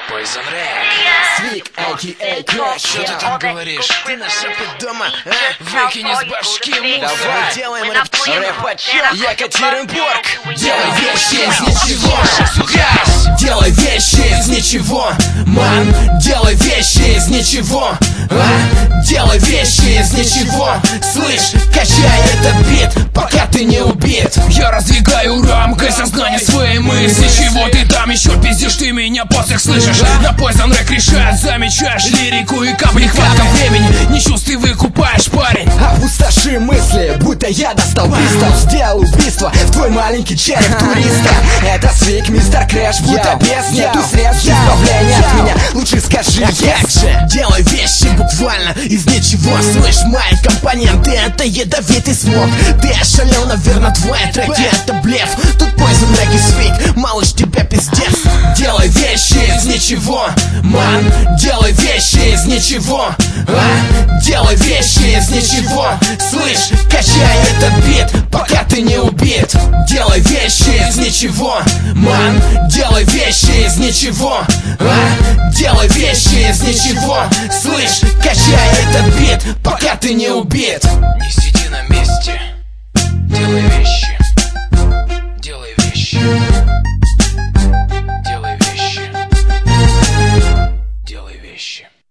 Poison Rap. Свик, а.к.а. Crash. Что ты там говоришь? Ты на шепот дома, а? Выкини с башки мусор. Давай делаем рэп-отчет. Екатеринбург. Делай вещи из ничего. Делай вещи из ничего. Ман, делай вещи из ничего. Делай вещи из ничего. Слышь, качай этот бит, пока ты не убит. Я раздвигаю рамкой сознания своей мысли. Чего ты там еще пиздишь, ты меня посох слышишь? На Poison Rap решает, замечаешь лирику и капли. Нехватка времени, не чувствуй, выкупаешь, парень. Опустоши мысли, будто я достал пистол. Сделал убийство в твой маленький череп туриста. Это Свик, мистер Крэш, будто без нету средств избавления от меня. Лучше скажи yes же. Делай вещи буквально из ничего. Слышь, мои компоненты, это ядовитый смог. Ты ошалел, наверное, твои треки это блеф. Тут Poison Rap и Свик, малыш, тебя пиздец. Делай вещи из ничего. Ман, делай вещи из ничего. Делай вещи из ничего. Слышь, качай этот бит, пока ты не убит. Делай вещи из ничего. Ман, делай вещи из ничего. Делай вещи из ничего. Слышь, качай этот бит, пока ты не убит. Не сиди на месте.